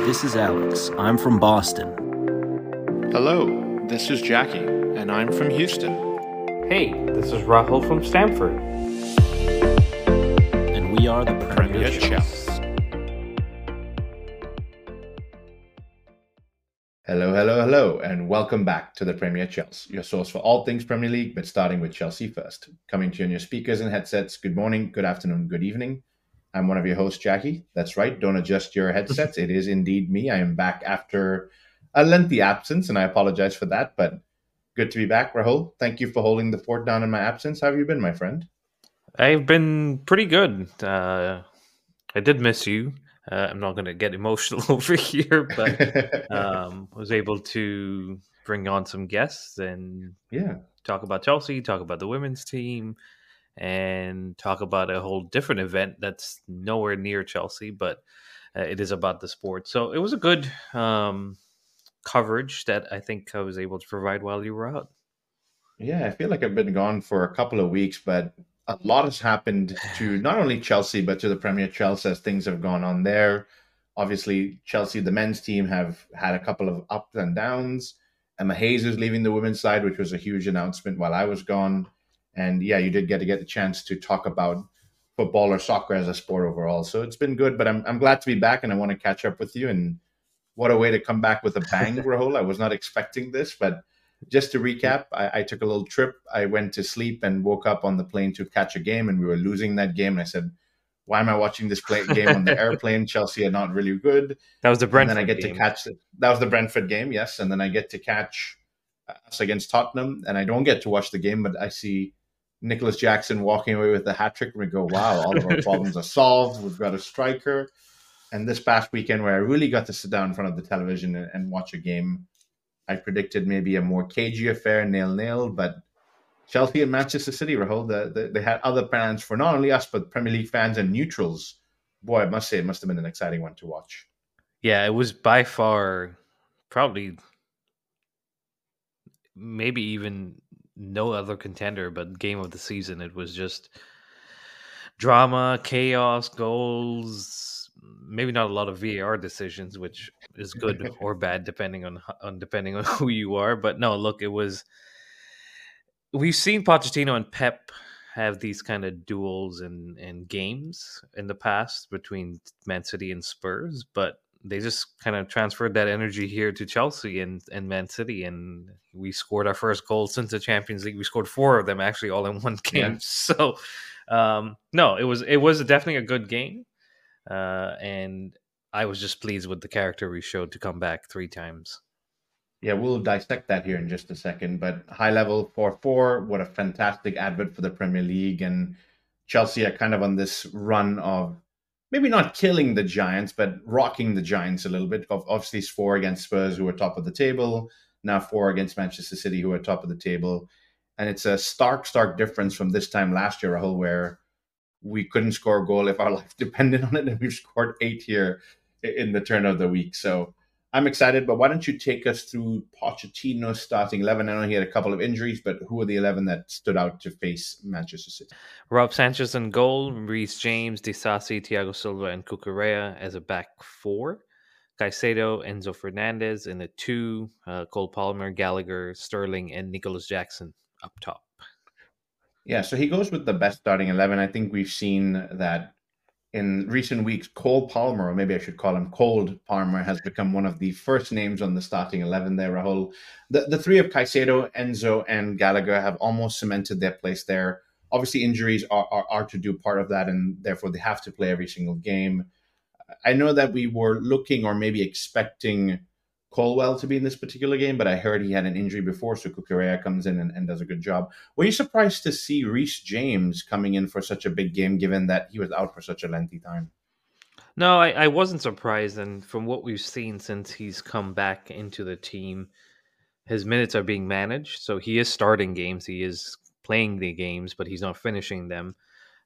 This is Alex. I'm from Boston. Hello, this is Jackie, and I'm from Houston. Hey, this is Rahul from Stamford. And we are the Premier Chels. Hello, and welcome back to the Premier Chels, your source for all things Premier League, but starting with Chelsea first. Coming to you on your speakers and headsets, good morning, good afternoon, good evening. I'm one of your hosts, Jackie. That's right, don't adjust your headsets. It is indeed me. I am back after a lengthy absence, and I apologize for that, but good to be back, Rahul. Thank you for holding the fort down in my absence. How have you been, my friend? I've been pretty good. I did miss you. I'm not going to get emotional over here, but was able to bring on some guests and talk about Chelsea, talk about the women's team, and talk about a whole different event that's nowhere near Chelsea, but it is about the sport. So it was a good coverage that I think I was able to provide while you were out. Yeah, I feel like I've been gone for a couple of weeks, but a lot has happened to not only Chelsea, but to the Premier Chelsea as things have gone on there. Obviously, Chelsea, the men's team, have had a couple of ups and downs. Emma Hayes is leaving the women's side, which was a huge announcement while I was gone. And yeah, you did get the chance to talk about football or soccer as a sport overall. So it's been good, but I'm glad to be back and I want to catch up with you. And what a way to come back with a bang, Rahul. I was not expecting this, but just to recap, I took a little trip. I went to sleep and woke up on the plane to catch a game, and we were losing that game. And I said, why am I watching this game on the airplane? Chelsea are not really good. That was the Brentford and then I get game. to catch it. That was the Brentford game, yes. And then I get to catch us against Tottenham, and I don't get to watch the game, but I see Nicholas Jackson walking away with a hat-trick, and we go, wow, all of our problems are solved. We've got a striker. And this past weekend where I really got to sit down in front of the television and watch a game, I predicted maybe a more cagey affair, 0-0, but Chelsea and Manchester City, Rahul, they had other plans for not only us, but Premier League fans and neutrals. Boy, I must say, it must have been an exciting one to watch. Yeah, it was by far probably maybe even no other contender but game of the season. It was just drama, chaos, goals, maybe not a lot of VAR decisions, which is good or bad depending on who you are. But no, look, we've seen Pochettino and Pep have these kind of duels and games in the past between Man City and Spurs, but they just kind of transferred that energy here to Chelsea and Man City, and we scored our first goal since the Champions League. We scored 4 of them actually all in one game. Yeah. So no, it was definitely a good game, and I was just pleased with the character we showed to come back 3 times. Yeah, we'll dissect that here in just a second. But high level 4-4, what a fantastic advert for the Premier League. And Chelsea are kind of on this run of maybe not killing the Giants, but rocking the Giants a little bit. Obviously, it's 4 against Spurs, who are top of the table. Now 4 against Manchester City, who are top of the table. And it's a stark difference from this time last year, Rahul, where we couldn't score a goal if our life depended on it. And we've scored 8 here in the turn of the week. So I'm excited, but why don't you take us through Pochettino's starting 11? I know he had a couple of injuries, but who are the 11 that stood out to face Manchester City? Rob Sanchez in goal, Reece James, Disasi, Thiago Silva, and Cucurella as a back 4. Caicedo, Enzo Fernandez in the 2. Cole Palmer, Gallagher, Sterling, and Nicholas Jackson up top. Yeah, so he goes with the best starting 11. I think we've seen that in recent weeks, Cole Palmer, or maybe I should call him Cold Palmer, has become one of the first names on the starting 11 there, Rahul. The 3 of Caicedo, Enzo, and Gallagher have almost cemented their place there. Obviously, injuries are to do part of that, and therefore they have to play every single game. I know that we were looking or maybe expecting Colwell to be in this particular game, but I heard he had an injury before, so Cucurella comes in and does a good job. Were you surprised to see Reece James coming in for such a big game, given that he was out for such a lengthy time? No, I wasn't surprised, and from what we've seen since he's come back into the team, his minutes are being managed, so he is starting games, he is playing the games, but he's not finishing them.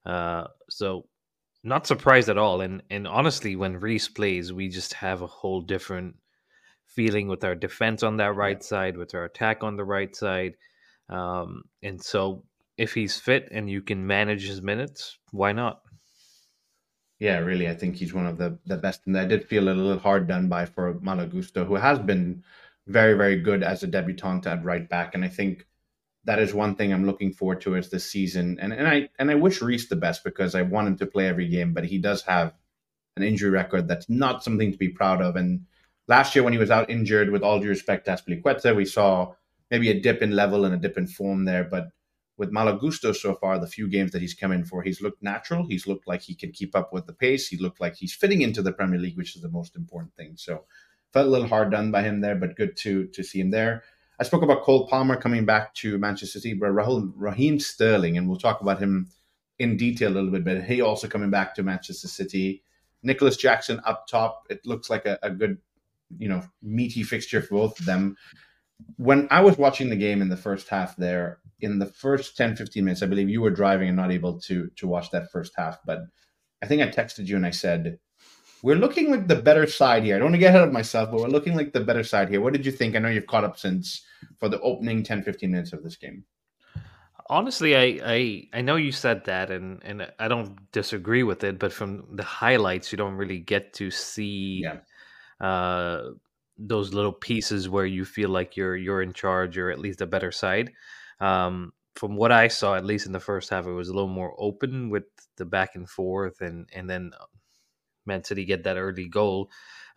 So not surprised at all, and honestly, when Reece plays, we just have a whole different feeling with our defense on that right side, with our attack on the right side. And so if he's fit and you can manage his minutes, why not? Yeah, really, I think he's one of the best. And I did feel a little hard done by for Malagusto, who has been very, very good as a debutant at right back. And I think that is one thing I'm looking forward to is this season. And I wish Reese the best because I want him to play every game, but he does have an injury record that's not something to be proud of. And last year when he was out injured, with all due respect to Aspilicueta, we saw maybe a dip in level and a dip in form there. But with Malagusto so far, the few games that he's come in for, he's looked natural. He's looked like he can keep up with the pace. He looked like he's fitting into the Premier League, which is the most important thing. So felt a little hard done by him there, but good to see him there. I spoke about Cole Palmer coming back to Manchester City, but Raheem Sterling, and we'll talk about him in detail a little bit, but he also coming back to Manchester City. Nicholas Jackson up top. It looks like a good, meaty fixture for both of them. When I was watching the game in the first half there, in the first 10, 15 minutes, I believe you were driving and not able to watch that first half, but I think I texted you and I said, we're looking like the better side here. I don't want to get ahead of myself, but we're looking like the better side here. What did you think? I know you've caught up since for the opening 10, 15 minutes of this game. Honestly, I know you said that, and I don't disagree with it. But from the highlights, you don't really get to see Yeah. uh, those little pieces where you feel like you're in charge, or at least a better side. From what I saw, at least in the first half, it was a little more open with the back and forth, and then Man City get that early goal.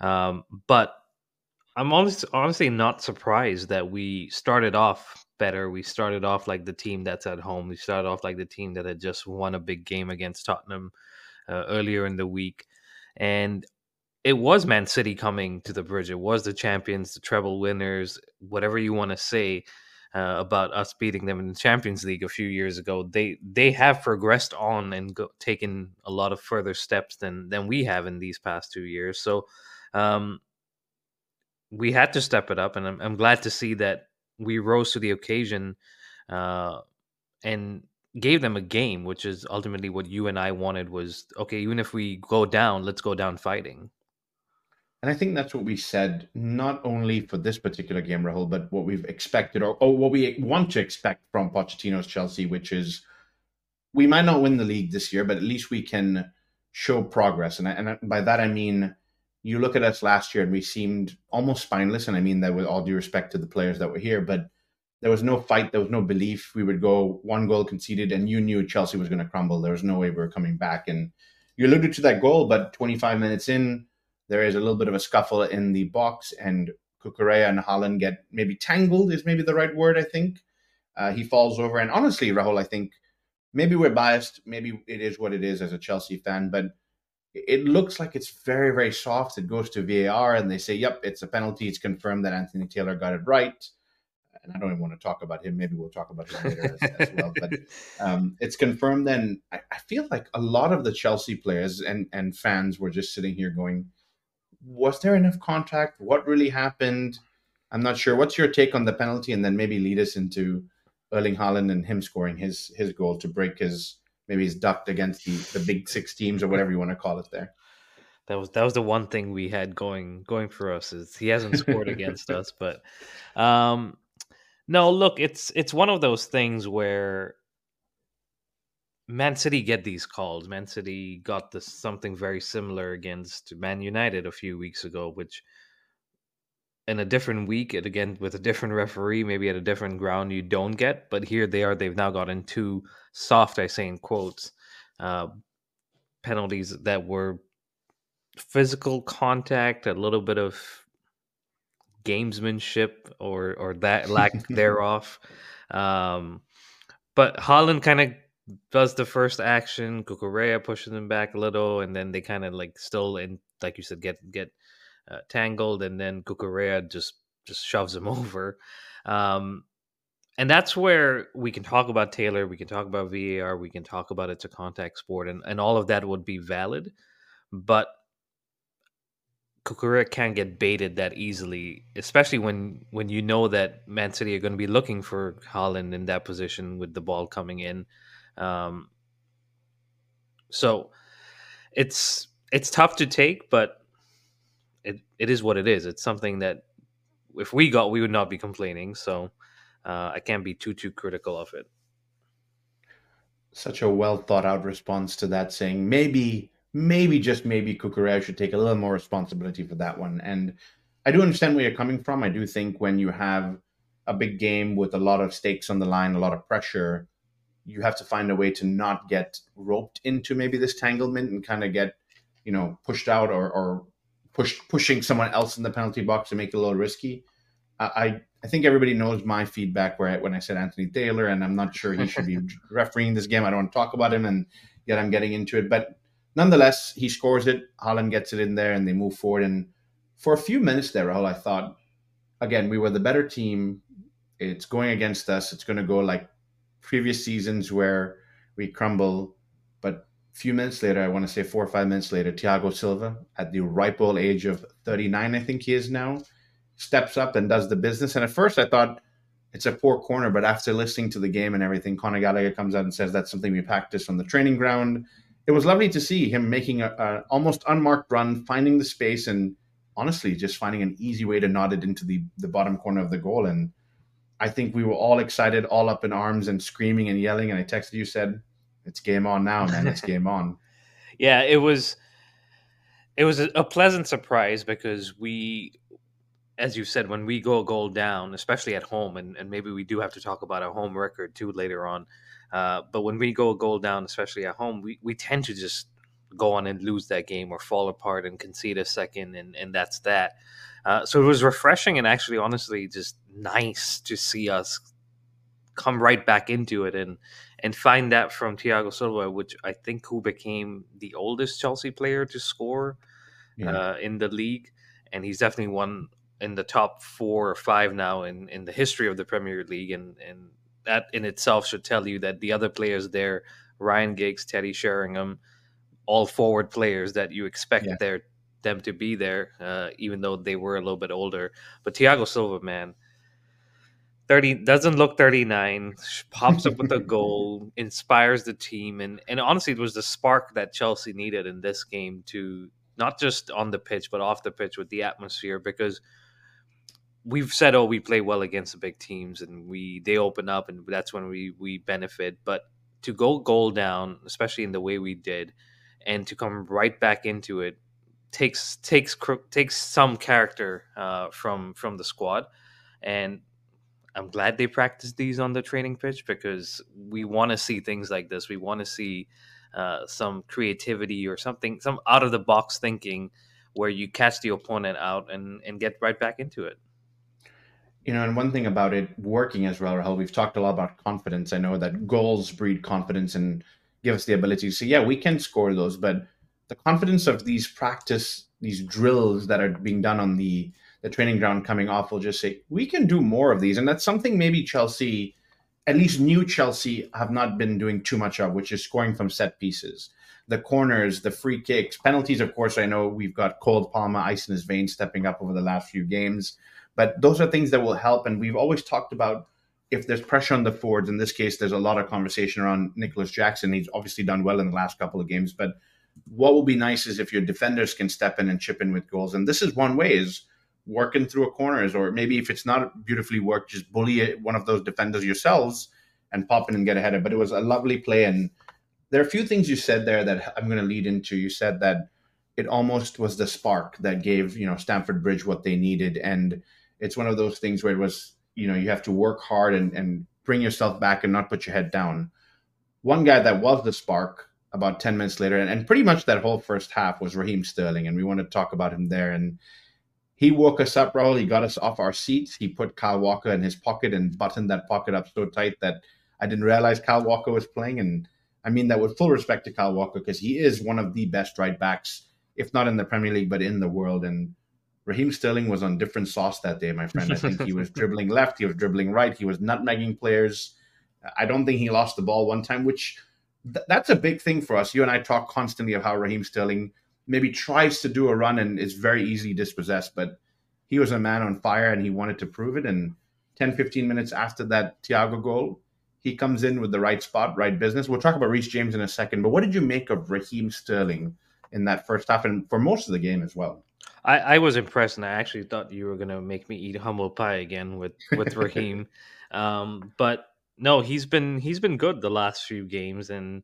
But I'm honestly not surprised that we started off better. We started off like the team that's at home. We started off like the team that had just won a big game against Tottenham earlier in the week. And it was Man City coming to the bridge. It was the champions, the treble winners, whatever you want to say about us beating them in the Champions League a few years ago. They have progressed on and taken a lot of further steps than we have in these past 2 years. So um, we had to step it up, and I'm glad to see that we rose to the occasion uh, and gave them a game, which is ultimately what you and I wanted. Was okay, even if we go down, let's go down fighting. And I think that's what we said, not only for this particular game, Rahul, but what we've expected or what we want to expect from Pochettino's Chelsea, which is we might not win the league this year, but at least we can show progress. And by that, I mean, you look at us last year and we seemed almost spineless. And I mean that with all due respect to the players that were here, but there was no fight. There was no belief. We would go one goal conceded and you knew Chelsea was going to crumble. There was no way we were coming back. And you alluded to that goal, but 25 minutes in, there is a little bit of a scuffle in the box and Cucurella and Haaland get maybe tangled is maybe the right word, I think. He falls over. And honestly, Rahul, I think maybe we're biased. Maybe it is what it is as a Chelsea fan, but it looks like it's very, very soft. It goes to VAR and they say, yep, it's a penalty. It's confirmed that Anthony Taylor got it right. And I don't even want to talk about him. Maybe we'll talk about him later as well. But it's confirmed. Then I feel like a lot of the Chelsea players and fans were just sitting here going, was there enough contact? What really happened? I'm not sure. What's your take on the penalty? And then maybe lead us into Erling Haaland and him scoring his goal to break his maybe his duct against the big six teams or whatever you want to call it there. That was the one thing we had going for us is he hasn't scored against us. But um, no, look, it's one of those things where Man City get these calls. Man City got this something very similar against Man United a few weeks ago, which in a different week, and again with a different referee, maybe at a different ground, you don't get. But here they are; they've now gotten two soft, I say in quotes, uh, penalties that were physical contact, a little bit of gamesmanship, or that lack thereof. Um, but Holland kind of does the first action. Cucurella pushes him back a little, and then they kind of like still in, like you said, get tangled, and then Cucurella just shoves him over. Um, and that's where we can talk about Taylor, we can talk about VAR, we can talk about it's a contact sport, and all of that would be valid. But Cucurella can't get baited that easily, especially when you know that Man City are going to be looking for Haaland in that position with the ball coming in. Um, so it's tough to take, but it is what it is. It's something that if we got, we would not be complaining. So I can't be too critical of it. Such a well thought out response to that, saying maybe maybe, just maybe, Cucurella should take a little more responsibility for that one. And I do understand where you're coming from. I do think when you have a big game with a lot of stakes on the line, a lot of pressure, you have to find a way to not get roped into maybe this tanglement and kind of get, pushed out, or pushing someone else in the penalty box to make it a little risky. I think everybody knows my feedback when I said Anthony Taylor, and I'm not sure he should be refereeing this game. I don't want to talk about him, and yet I'm getting into it. But nonetheless, he scores it. Haaland gets it in there, and they move forward. And for a few minutes there, Rahul, I thought, again, we were the better team. It's going against us. It's going to go like previous seasons where we crumble. But a few minutes later, I want to say 4 or 5 minutes later, Thiago Silva, at the ripe old age of 39, I think he is now, steps up and does the business. And at first I thought it's a poor corner, but after listening to the game and everything, Conor Gallagher comes out and says that's something we practice on the training ground. It was lovely to see him making a almost unmarked run, finding the space, and honestly just finding an easy way to nod it into the bottom corner of the goal. And I think we were all excited, all up in arms and screaming and yelling. And I texted you, said, it's game on now, man. It's game on. Yeah, it was a pleasant surprise because we, as you said, when we go a goal down, especially at home, and maybe we do have to talk about our home record too later on, but when we go a goal down, especially at home, we tend to just go on and lose that game or fall apart and concede a second, and that's that. So it was refreshing and actually, honestly, just nice to see us come right back into it and find that from Thiago Silva, which I think who became the oldest Chelsea player to score in the league, and he's definitely one in the top 4 or 5 now in the history of the Premier League, and that in itself should tell you that the other players there, Ryan Giggs, Teddy Sheringham, all forward players that you expect them to be there, even though they were a little bit older. But Thiago Silva, man, 30 doesn't look 39, pops up with a goal, inspires the team, and honestly, it was the spark that Chelsea needed in this game, to not just on the pitch but off the pitch with the atmosphere, because we've said, we play well against the big teams and they open up and that's when we benefit. But to go goal down, especially in the way we did, and to come right back into it, takes some character from the squad. And I'm glad they practice these on the training pitch, because we want to see things like this. We want to see some creativity or something, some out of the box thinking, where you catch the opponent out and get right back into it. And one thing about it working as well, Rahul, we've talked a lot about confidence. I know that goals breed confidence and give us the ability to say, we can score those. But the confidence of these drills that are being done on the training ground coming off will just say, we can do more of these. And that's something maybe Chelsea, at least new Chelsea, have not been doing too much of, which is scoring from set pieces. The corners, the free kicks, penalties, of course, I know we've got Cole Palmer, ice in his veins, stepping up over the last few games. But those are things that will help. And we've always talked about, if there's pressure on the forwards, in this case, there's a lot of conversation around Nicholas Jackson. He's obviously done well in the last couple of games. But what will be nice is if your defenders can step in and chip in with goals. And this is one way, is working through a corners, or maybe if it's not beautifully worked, just bully one of those defenders yourselves and pop in and get ahead of it. But it was a lovely play. And there are a few things you said there that I'm going to lead into. You said that it almost was the spark that gave, Stamford Bridge what they needed. And it's one of those things where it was, you have to work hard and bring yourself back and not put your head down. One guy that was the spark about 10 minutes later, and pretty much that whole first half, was Raheem Sterling. And we want to talk about him there. And he woke us up, Rahul. He got us off our seats. He put Kyle Walker in his pocket and buttoned that pocket up so tight that I didn't realize Kyle Walker was playing. And I mean that with full respect to Kyle Walker, because he is one of the best right backs, if not in the Premier League, but in the world. And Raheem Sterling was on different sauce that day, my friend. I think he was dribbling left, he was dribbling right, he was nutmegging players. I don't think he lost the ball one time, which that's a big thing for us. You and I talk constantly of how Raheem Sterling maybe tries to do a run and is very easily dispossessed, but he was a man on fire and he wanted to prove it. And 10, 15 minutes after that Thiago goal, he comes in with the right spot, right business. We'll talk about Reece James in a second, but what did you make of Raheem Sterling in that first half and for most of the game as well? I was impressed, and I actually thought you were going to make me eat humble pie again with Raheem. But no, he's been good the last few games, and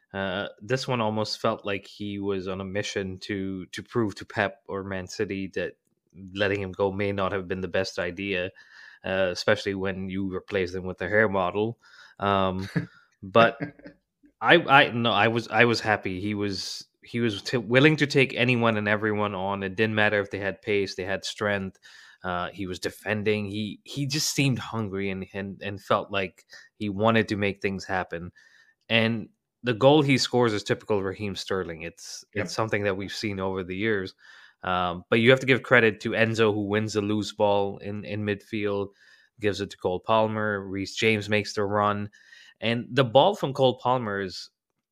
This one almost felt like he was on a mission to prove to Pep or Man City that letting him go may not have been the best idea, especially when you replace him with a hair model. Um, but I no, I was happy. He was willing to take anyone and everyone on. It didn't matter if they had pace, they had strength. He was defending. He just seemed hungry and felt like he wanted to make things happen. And the goal he scores is typical Raheem Sterling. It's Yep. something that we've seen over the years. But you have to give credit to Enzo, who wins the loose ball in midfield, gives it to Cole Palmer. Reece James makes the run, and the ball from Cole Palmer is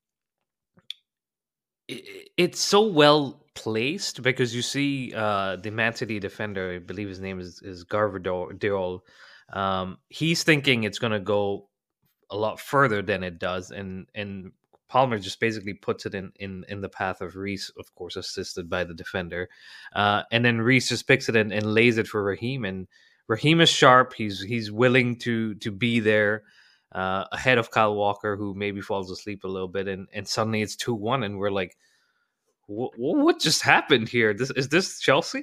it's so well placed because you see the Man City defender, I believe his name is Garvador. He's thinking it's going to go a lot further than it does, and Palmer just basically puts it in the path of Reese, of course, assisted by the defender, and then Reese just picks it and lays it for Raheem, and Raheem is sharp. He's willing to be there. Ahead of Kyle Walker, who maybe falls asleep a little bit, and suddenly it's 2-1, and we're like, what just happened here? Is this Chelsea?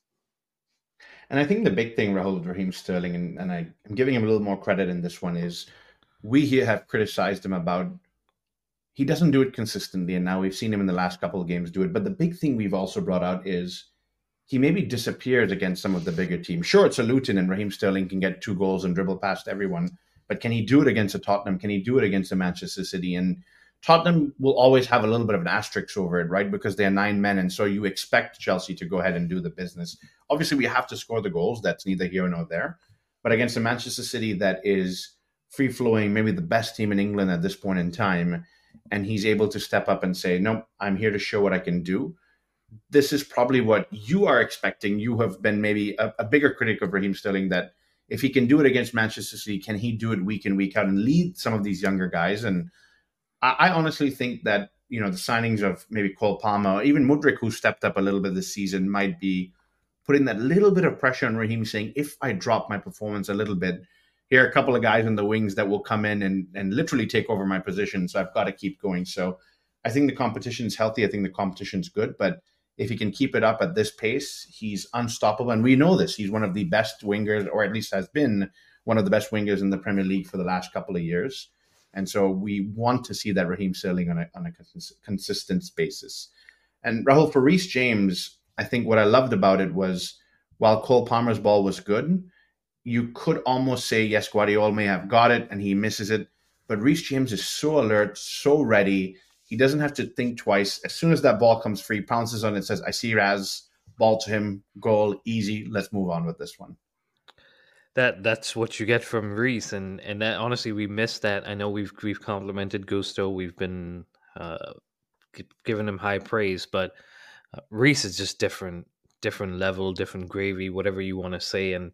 And I think the big thing, Rahul, with Raheem Sterling, and I'm giving him a little more credit in this one, is we here have criticized him about he doesn't do it consistently, and now we've seen him in the last couple of games do it. But the big thing we've also brought out is he maybe disappears against some of the bigger teams. Sure, it's a Luton, and Raheem Sterling can get 2 goals and dribble past everyone, but can he do it against a Tottenham? Can he do it against a Manchester City? And Tottenham will always have a little bit of an asterisk over it, right? Because they're 9 men, and so you expect Chelsea to go ahead and do the business. Obviously, we have to score the goals. That's neither here nor there. But against a Manchester City that is free-flowing, maybe the best team in England at this point in time, and he's able to step up and say, no, I'm here to show what I can do. This is probably what you are expecting. You have been maybe a bigger critic of Raheem Sterling, that if he can do it against Manchester City, can he do it week in, week out and lead some of these younger guys? And I honestly think that, the signings of maybe Cole Palmer, or even Mudryk, who stepped up a little bit this season, might be putting that little bit of pressure on Raheem, saying, if I drop my performance a little bit, here are a couple of guys in the wings that will come in and literally take over my position. So I've got to keep going. So I think the competition's healthy. I think the competition's good. But if he can keep it up at this pace, he's unstoppable. And we know this. He's one of the best wingers, or at least has been one of the best wingers in the Premier League for the last couple of years. And so we want to see that Raheem Sterling on a consistent basis. And Rahul, for Reece James, I think what I loved about it was, while Cole Palmer's ball was good, you could almost say, yes, Guardiola may have got it and he misses it. But Reece James is so alert, so ready. He doesn't have to think twice. As soon as that ball comes free, pounces on it, says, I see Raz, ball to him, goal, easy. Let's move on with this one. That's what you get from Reese, and that, honestly, we missed that. I know we've complimented Gusto, we've been giving him high praise, but Reese is just different level, different gravy, whatever you want to say, and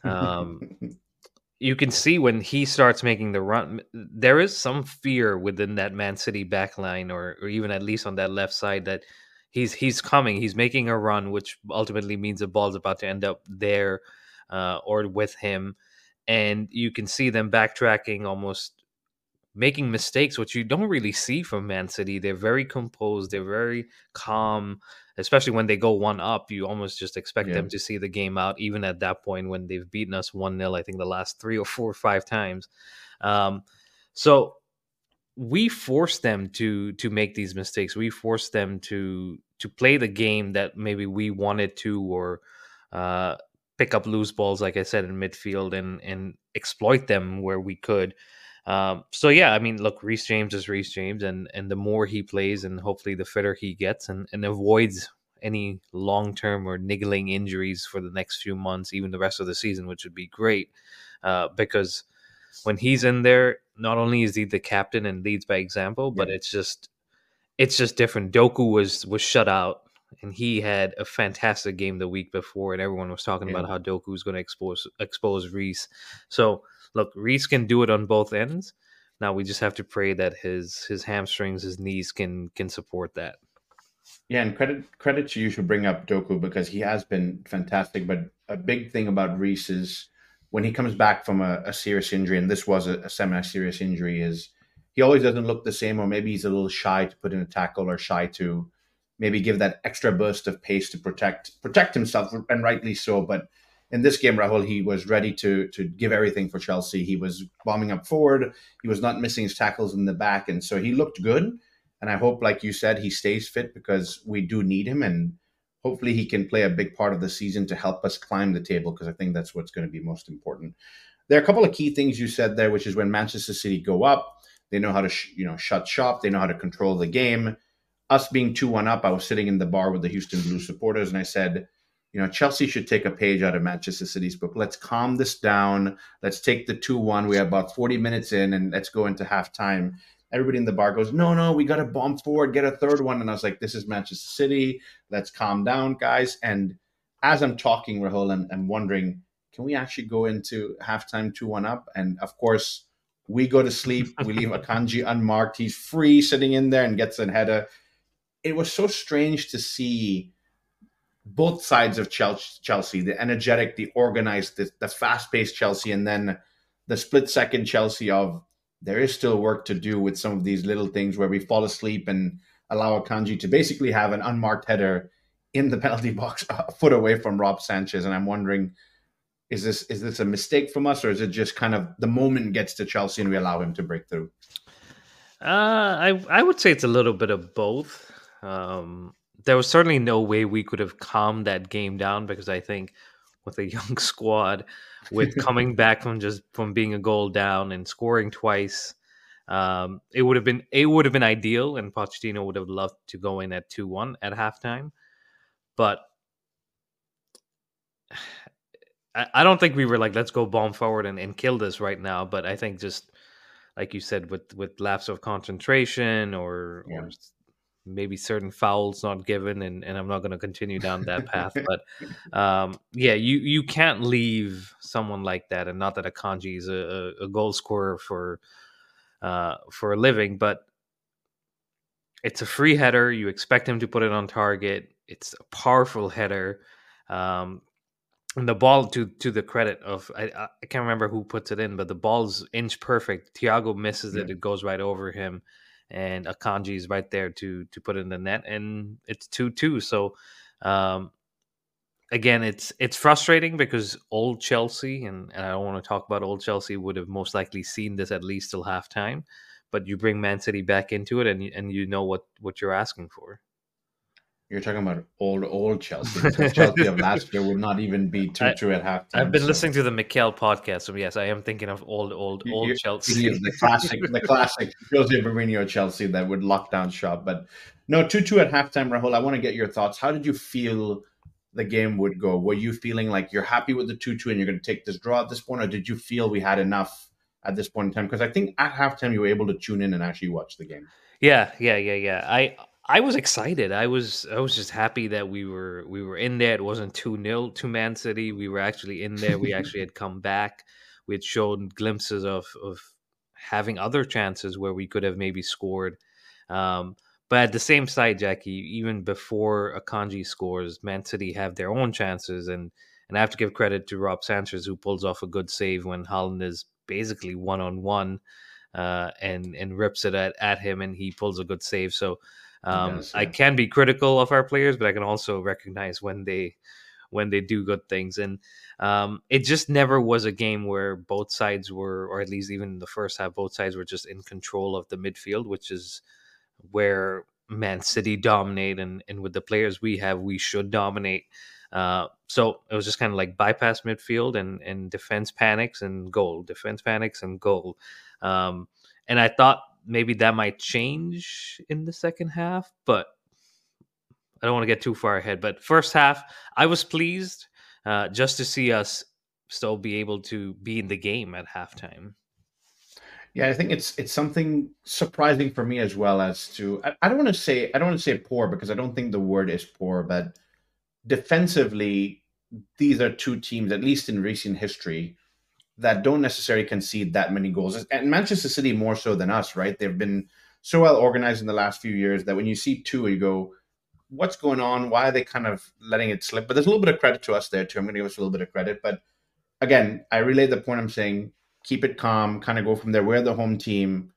you can see when he starts making the run, there is some fear within that Man City backline, or even at least on that left side, that he's coming, he's making a run, which ultimately means the ball's about to end up there. Or with him, and you can see them backtracking, almost making mistakes, which you don't really see from Man City. They're very composed, they're very calm, especially when they go 1-up. You almost just expect them to see the game out, even at that point when they've beaten us 1-0, I think the last 3 or 4 or 5 times. So we force them to make these mistakes. We force them to play the game that maybe we wanted to, or pick up loose balls, like I said, in midfield, and exploit them where we could. So yeah, I mean, look, Reece James is Reece James, and the more he plays, and hopefully the fitter he gets, and avoids any long-term or niggling injuries for the next few months, even the rest of the season, which would be great, because when he's in there, not only is he the captain and leads by example, but it's just different. Doku was shut out, and he had a fantastic game the week before, and everyone was talking about how Doku is going to expose Reece. So look, Reece can do it on both ends. Now we just have to pray that his hamstrings, his knees can support that. Yeah, and credit to you should bring up Doku, because he has been fantastic. But a big thing about Reece is when he comes back from a serious injury, and this was a semi-serious injury, is he always doesn't look the same, or maybe he's a little shy to put in a tackle or shy to maybe give that extra burst of pace to protect himself, and rightly so. But in this game, Rahul, he was ready to give everything for Chelsea. He was bombing up forward. He was not missing his tackles in the back, and so he looked good. And I hope, like you said, he stays fit because we do need him, and hopefully he can play a big part of the season to help us climb the table, because I think that's what's going to be most important. There are a couple of key things you said there, which is when Manchester City go up, they know how to shut shop. They know how to control the game. Us being 2-1 up, I was sitting in the bar with the Houston Blues supporters, and I said, Chelsea should take a page out of Manchester City's book. Let's calm this down. Let's take the 2-1. We have about 40 minutes in, and let's go into halftime. Everybody in the bar goes, no, we got to bomb forward, get a third one. And I was like, this is Manchester City. Let's calm down, guys. And as I'm talking, Rahul, I'm wondering, can we actually go into halftime 2-1 up? And of course, we go to sleep. We leave Akanji unmarked. He's free sitting in there and gets a header. It was so strange to see both sides of Chelsea, the energetic, the organized, the fast-paced Chelsea, and then the split-second Chelsea of there is still work to do with some of these little things where we fall asleep and allow Akanji to basically have an unmarked header in the penalty box a foot away from Rob Sanchez. And I'm wondering, is this a mistake from us, or is it just kind of the moment gets to Chelsea and we allow him to break through? I would say it's a little bit of both. There was certainly no way we could have calmed that game down, because I think with a young squad, with coming back from being a goal down and scoring twice, it would have been ideal, and Pochettino would have loved to go in at 2-1 at halftime. But I don't think we were like, let's go bomb forward and kill this right now. But I think, just like you said, with lapse of concentration or maybe certain fouls not given, and I'm not going to continue down that path. But you can't leave someone like that. And not that Akanji is a goal scorer for a living, but it's a free header. You expect him to put it on target. It's a powerful header. And the ball, to the credit of, I can't remember who puts it in, but the ball's inch perfect. Thiago misses it. It goes right over him. And Akanji is right there to put it in the net. And it's 2-2. So, again, it's frustrating because old Chelsea, and I don't want to talk about old Chelsea, would have most likely seen this at least till halftime. But you bring Man City back into it, and you know what you're asking for. You're talking about old Chelsea. Chelsea of last year would not even be 2-2 at halftime. I've been listening to the Mikel podcast, so yes, I am thinking of old Chelsea. The classic Jose Mourinho Chelsea that would lock down shop. But no, 2-2 at halftime, Rahul. I want to get your thoughts. How did you feel the game would go? Were you feeling like you're happy with the 2-2 and you're going to take this draw at this point, or did you feel we had enough at this point in time? Because I think at halftime you were able to tune in and actually watch the game. Yeah. I was excited. I was just happy that we were in there. It wasn't 2-0 to Man City. We were actually in there. We actually had come back. We had shown glimpses of having other chances where we could have maybe scored. But at the same side, Jackie, even before Akanji scores, Man City have their own chances, and I have to give credit to Rob Sanchez, who pulls off a good save when Haaland is basically one-on-one and rips it at him, and he pulls a good save. So I can be critical of our players, but I can also recognize when they do good things. And it just never was a game where both sides were, or at least even in the first half, both sides were just in control of the midfield, which is where Man City dominate. And with the players we have, we should dominate. So it was just kind of like bypass midfield and defense panics and goal, defense panics and goal. And I thought maybe that might change in the second half, but I don't want to get too far ahead. But first half, I was pleased just to see us still be able to be in the game at halftime. Yeah, I think it's something surprising for me as well. As to, I don't want to say poor, because I don't think the word is poor, but defensively, these are two teams, at least in recent history, that don't necessarily concede that many goals. And Manchester City more so than us, right? They've been so well organized in the last few years that when you see two, you go, what's going on? Why are they kind of letting it slip? But there's a little bit of credit to us there too. I'm going to give us a little bit of credit. But again, I relay the point I'm saying, keep it calm, kind of go from there. We're the home team.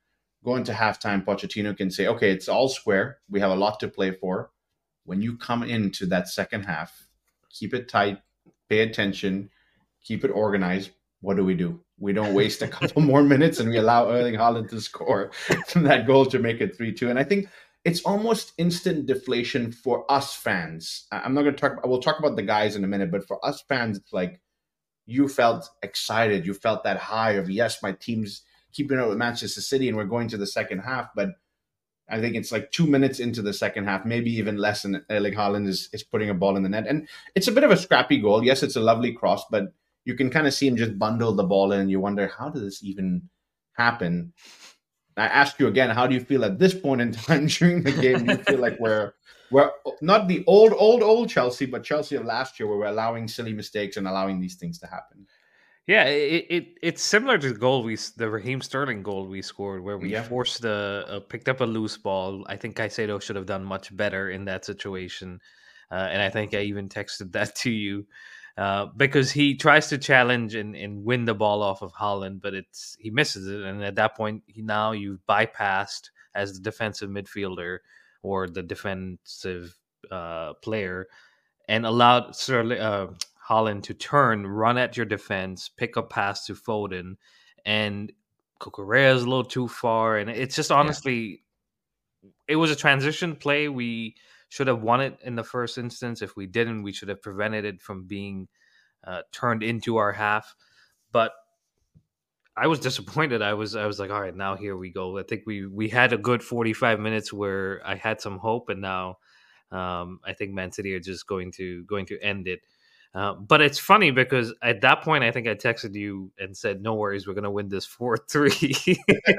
go into halftime, Pochettino can say, okay, it's all square. We have a lot to play for. When you come into that second half, keep it tight, pay attention, keep it organized. What do? We don't waste a couple more minutes and we allow Erling Haaland to score that goal to make it 3-2. And I think it's almost instant deflation for us fans. I'm not going to talk, we'll talk about the guys in a minute, but for us fans, it's like you felt excited. You felt that high of, yes, my team's keeping up with Manchester City and we're going to the second half. But I think it's like 2 minutes into the second half, maybe even less, and Erling Haaland is putting a ball in the net. And it's a bit of a scrappy goal. Yes, it's a lovely cross, but you can kind of see him just bundle the ball in, and you wonder, how did this even happen? I ask you again, how do you feel at this point in time during the game? Do you feel like we're not the old Chelsea, but Chelsea of last year, where we're allowing silly mistakes and allowing these things to happen? Yeah, it's similar to the Raheem Sterling goal we scored, where we forced picked up a loose ball. I think Caicedo should have done much better in that situation, and I think I even texted that to you because he tries to challenge and win the ball off of Haaland, but he misses it, and at that point, now you've bypassed as the defensive midfielder or the defensive player, and allowed Haaland to turn, run at your defense, pick a pass to Foden, and Cucurella is a little too far. And it's just honestly, it was a transition play. We should have won it in the first instance. If we didn't, we should have prevented it from being turned into our half. But I was disappointed. I was like, all right, now here we go. I think we had a good 45 minutes where I had some hope, and now I think Man City are just going to end it. But it's funny because at that point, I think I texted you and said, no worries, we're going to win this 4-3.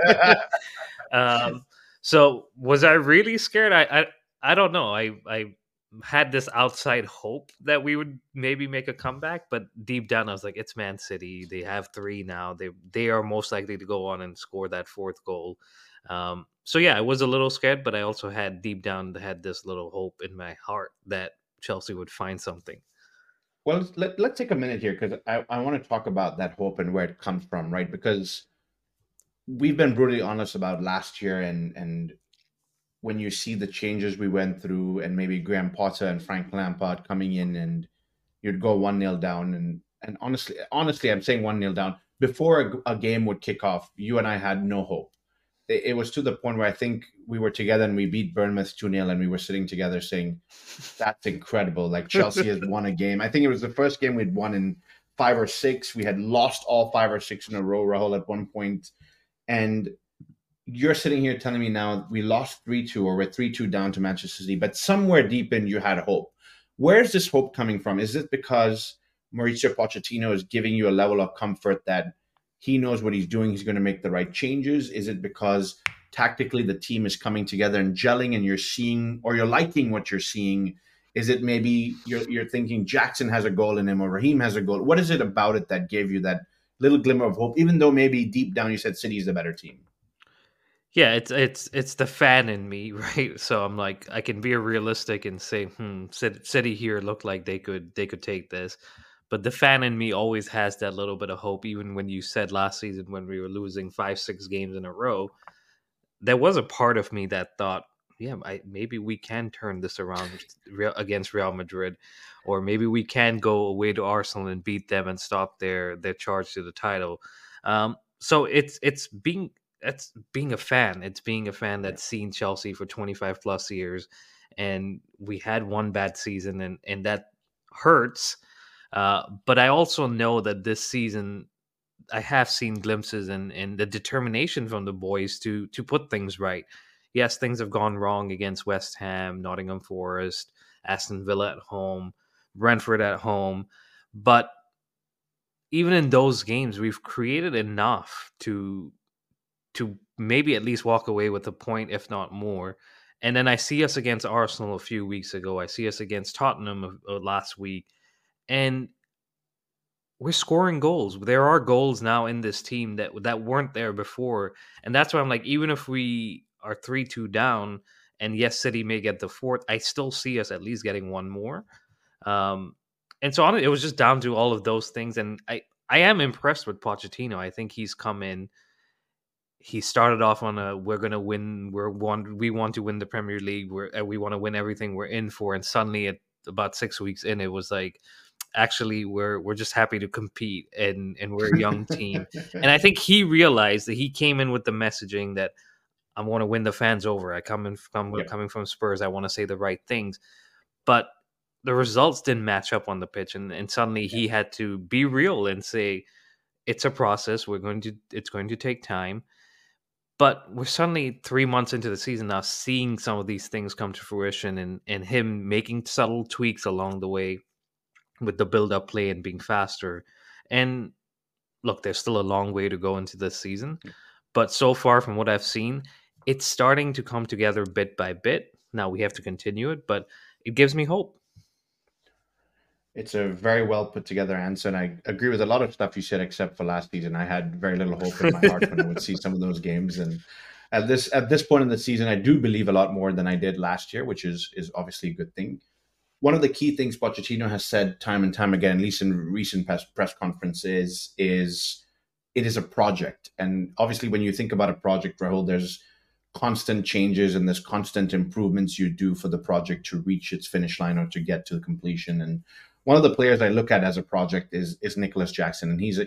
So was I really scared? I don't know. I had this outside hope that we would maybe make a comeback, but deep down I was like, it's Man City. They have 3 now. They are most likely to go on and score that 4th goal. So yeah, I was a little scared, but I also had deep down this little hope in my heart that Chelsea would find something. Well, let's take a minute here because I want to talk about that hope and where it comes from, right? Because we've been brutally honest about last year, and when you see the changes we went through, and maybe Graham Potter and Frank Lampard coming in, and you'd go 1-0 down, and honestly, I'm saying 1-0 down before a game would kick off. You and I had no hope. It was to the point where I think we were together and we beat Bournemouth 2-0, and we were sitting together saying, that's incredible. Like, Chelsea has won a game. I think it was the first game we'd won in 5 or 6. We had lost all 5 or 6 in a row, Rahul, at one point. And you're sitting here telling me now we lost 3-2, or we're 3-2 down to Manchester City, but somewhere deep in you had hope. Where's this hope coming from? Is it because Mauricio Pochettino is giving you a level of comfort that he knows what he's doing, he's going to make the right changes? Is it because tactically the team is coming together and gelling, and you're seeing, or you're liking what you're seeing? Is it maybe you're thinking Jackson has a goal in him, or Raheem has a goal? What is it about it that gave you that little glimmer of hope, even though maybe deep down you said City is the better team? Yeah, it's the fan in me, right? So I'm like, I can be realistic and say, City here looked like they could take this. But the fan in me always has that little bit of hope. Even when you said last season, when we were losing 5-6 games in a row, there was a part of me that thought, yeah, maybe we can turn this around against Real Madrid, or maybe we can go away to Arsenal and beat them and stop their charge to the title. So it's being a fan. It's being a fan that's seen Chelsea for 25 plus years, and we had one bad season, and that hurts. But I also know that this season I have seen glimpses and the determination from the boys to put things right. Yes, things have gone wrong against West Ham, Nottingham Forest, Aston Villa at home, Brentford at home, but even in those games, we've created enough to maybe at least walk away with a point, if not more. And then I see us against Arsenal a few weeks ago. I see us against Tottenham last week, and we're scoring goals. There are goals now in this team that weren't there before. And that's why I'm like, even if we are 3-2 down, and yes, City may get the 4th, I still see us at least getting one more. And so on, it was just down to all of those things. And I am impressed with Pochettino. I think he's come in. he started off on a we're gonna win, we want to win the Premier League, we want to win everything we're in for, and suddenly at about 6 weeks in, it was like, actually we're just happy to compete, and we're a young team. And I think he realized that he came in with the messaging that I want to win the fans over. Coming from Spurs, I want to say the right things, but the results didn't match up on the pitch, and suddenly he had to be real and say it's a process. It's going to take time. But we're suddenly 3 months into the season now, seeing some of these things come to fruition, and him making subtle tweaks along the way with the build-up play and being faster. And look, there's still a long way to go into this season, but so far from what I've seen, it's starting to come together bit by bit. Now we have to continue it, but it gives me hope. It's a very well put together answer, and I agree with a lot of stuff you said, except for last season. I had very little hope in my heart when I would see some of those games. And at this point in the season, I do believe a lot more than I did last year, which is obviously a good thing. One of the key things Pochettino has said time and time again, at least in recent press conferences, is it is a project. And obviously, when you think about a project, Rahul, there's constant changes and there's constant improvements you do for the project to reach its finish line or to get to completion. And one of the players I look at as a project is Nicholas Jackson, and he's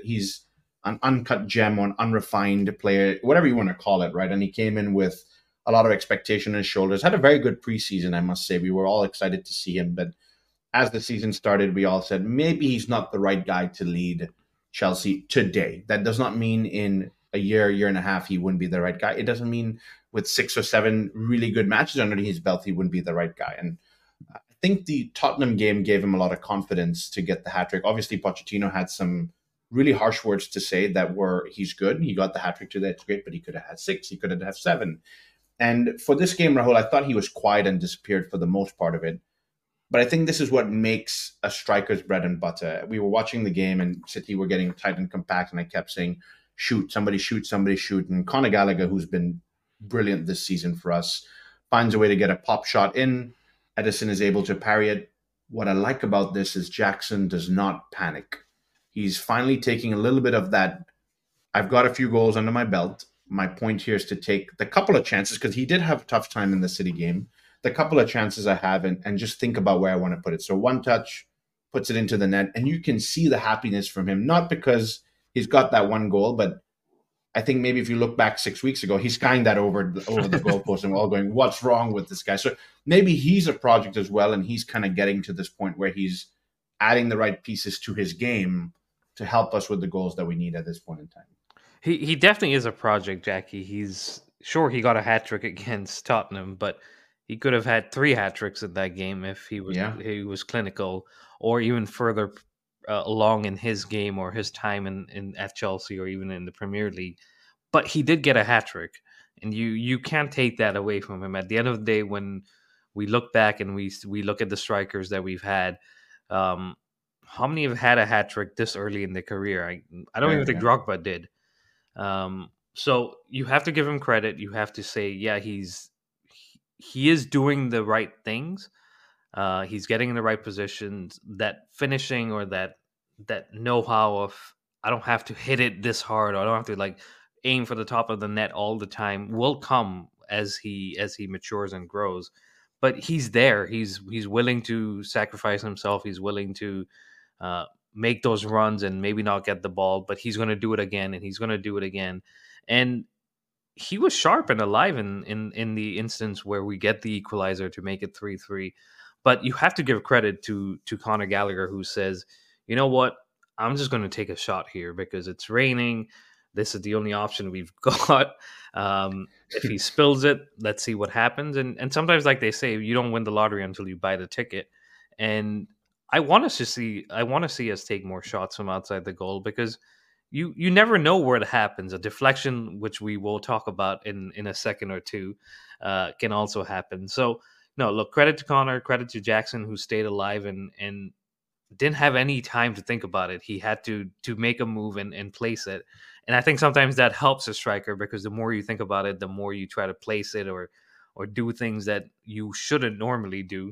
an uncut gem or an unrefined player, whatever you want to call it, right? And he came in with a lot of expectation on his shoulders. Had a very good preseason, I must say. We were all excited to see him, but as the season started, we all said maybe he's not the right guy to lead Chelsea today. That does not mean in a year and a half he wouldn't be the right guy. It doesn't mean with 6 or 7 really good matches under his belt he wouldn't be the right guy. And I think the Tottenham game gave him a lot of confidence to get the hat-trick. Obviously, Pochettino had some really harsh words to say that were, he's good. He got the hat-trick today. It's great, but he could have had 6. He could have had 7. And for this game, Rahul, I thought he was quiet and disappeared for the most part of it. But I think this is what makes a striker's bread and butter. We were watching the game and City were getting tight and compact, and I kept saying, shoot, somebody shoot, somebody shoot. And Conor Gallagher, who's been brilliant this season for us, finds a way to get a pop shot in. Edison is able to parry it. What I like about this is Jackson does not panic. He's finally taking a little bit of that, I've got a few goals under my belt. My point here is to take the couple of chances, because he did have a tough time in the City game, the couple of chances I have, and just think about where I want to put it. So one touch, puts it into the net, and you can see the happiness from him, not because he's got that one goal, but I think maybe if you look back 6 weeks ago, he's kind that over the goalpost, and we're all going, what's wrong with this guy? So maybe he's a project as well, and he's kind of getting to this point where he's adding the right pieces to his game to help us with the goals that we need at this point in time. He definitely is a project, Jackie. He's sure he got a hat trick against Tottenham, but he could have had 3 hat tricks in that game if he was clinical, or even further along in his game or his time in at Chelsea or even in the Premier League. But he did get a hat trick, and you can't take that away from him. At the end of the day, when we look back and we look at the strikers that we've had, how many have had a hat trick this early in their career? I don't even think Drogba did. So you have to give him credit. You have to say, yeah, he is doing the right things. He's getting in the right positions. That finishing or that know-how of, I don't have to hit it this hard, or I don't have to like aim for the top of the net all the time, will come as he matures and grows. But he's there. He's willing to sacrifice himself. He's willing to make those runs and maybe not get the ball, but he's going to do it again, and he's going to do it again. And he was sharp and alive in the instance where we get the equalizer to make it 3-3. But you have to give credit to Conor Gallagher, who says, you know what, I'm just going to take a shot here because it's raining. This is the only option we've got. If he spills it, let's see what happens. And sometimes, like they say, you don't win the lottery until you buy the ticket. And I want to see us take more shots from outside the goal, because you never know where it happens. A deflection, which we will talk about in a second or two, can also happen. So no, look, credit to Conor, credit to Jackson, who stayed alive and didn't have any time to think about it. He had to make a move and place it. And I think sometimes that helps a striker, because the more you think about it, the more you try to place it or do things that you shouldn't normally do.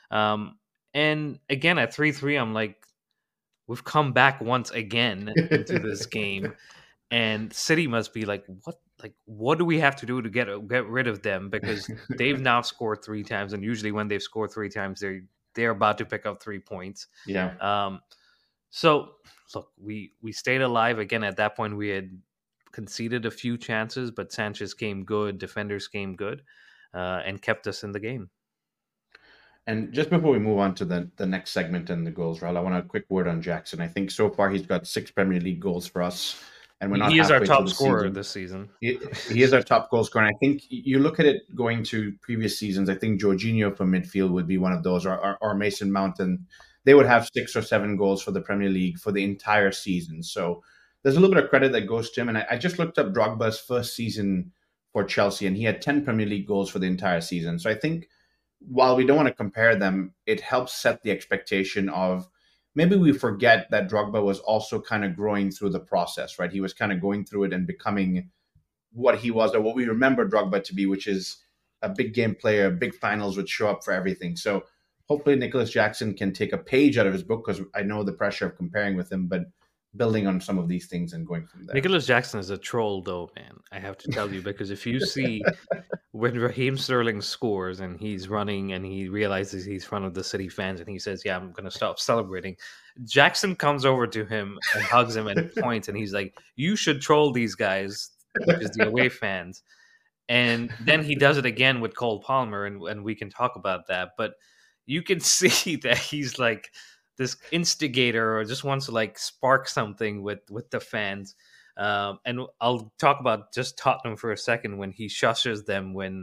And again, at 3-3, I'm like, we've come back once again into this game. and City must be like, what do we have to do to get rid of them? Because they've now scored 3 times, and usually when they've scored 3 times, they're about to pick up 3 points. Yeah. So look, we stayed alive again. At that point, we had conceded a few chances, but Sanchez came good, defenders came good, and kept us in the game. And just before we move on to the next segment and the goals, Raul, I want a quick word on Jackson. I think so far he's got 6 Premier League goals for us, and we're not. He is our halfway top through the scorer season. this season. He is our top goal scorer. And I think you look at it going to previous seasons. I think Jorginho from midfield would be one of those, or Mason Mount, and they would have 6 or 7 goals for the Premier League for the entire season. So there's a little bit of credit that goes to him. And I just looked up Drogba's first season for Chelsea, and he had 10 Premier League goals for the entire season. So I think while we don't want to compare them, it helps set the expectation of maybe we forget that Drogba was also kind of growing through the process, right? He was kind of going through it and becoming what he was, or what we remember Drogba to be, which is a big game player, big finals, would show up for everything. So hopefully Nicholas Jackson can take a page out of his book, because I know the pressure of comparing with him, but building on some of these things and going from there. Nicholas Jackson is a troll, though, man. I have to tell you, because if you see when Raheem Sterling scores and he's running and he realizes he's in front of the City fans and he says, "Yeah, I'm going to stop celebrating," Jackson comes over to him and hugs him and points, and he's like, "You should troll these guys," which is the away fans. And then he does it again with Cole Palmer, and we can talk about that. But you can see that he's like this instigator, or just wants to like spark something with the fans. And I'll talk about just Tottenham for a second, when he shushes them when